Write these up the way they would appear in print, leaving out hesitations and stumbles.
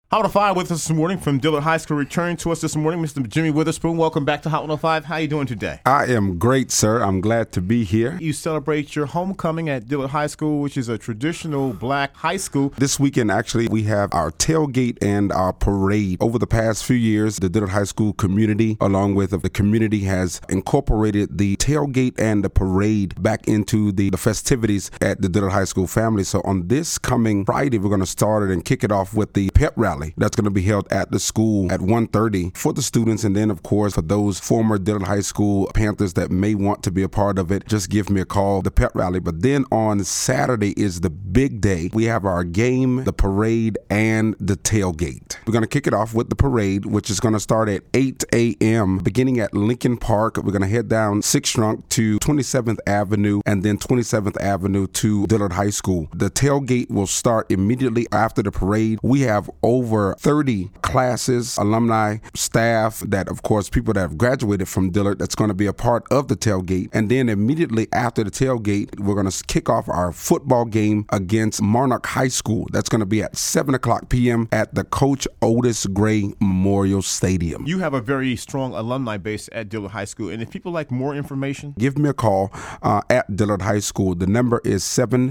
Hot 105 with us this morning from Dillard High School. Returning to us this morning, Mr. Jimmy Witherspoon. Welcome back to Hot 105. How are you doing today? I am great, sir. I'm glad to be here. You celebrate your homecoming at Dillard High School, which is a traditional black high school. This weekend, actually, we have our tailgate and our parade. Over the past few years, the Dillard High School community, along with the community, has incorporated the tailgate and the parade back into the festivities at the Dillard High School family. So on this coming Friday, we're going to start it and kick it off with the pep rally. That's going to be held at the school at 1:30 for the students. And then, of course, for those former Dillard High School Panthers that may want to be a part of it, just give me a call, the pep rally. But then on Saturday is the big day. We have our game, the parade, and the tailgate. We're going to kick it off with the parade, which is going to start at 8 a.m., beginning at Lincoln Park. We're going to head down 6th Trunk to 27th Avenue and then 27th Avenue to Dillard High School. The tailgate will start immediately after the parade. We have over 30 classes, alumni, staff, that, of course, people that have graduated from Dillard that's going to be a part of the tailgate. And then immediately after the tailgate, we're going to kick off our football game against Monarch High School. That's going to be at 7 o'clock p.m. at the Coach Otis Gray Memorial Stadium. You have a very strong alumni base at Dillard High School. And if people like more information, give me a call at Dillard High School. The number is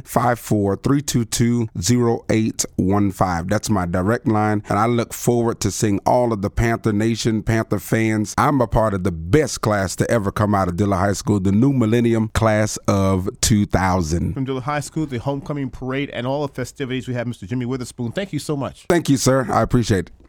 754-322-0815. That's my direct line. And I look forward to seeing all of the Panther Nation, Panther fans. I'm a part of the best class to ever come out of Dillard High School, the new millennium class of 2000. From Dillard High School, the homecoming parade, and all the festivities, we have Mr. Jimmy Witherspoon. Thank you so much. Thank you, sir. I appreciate it.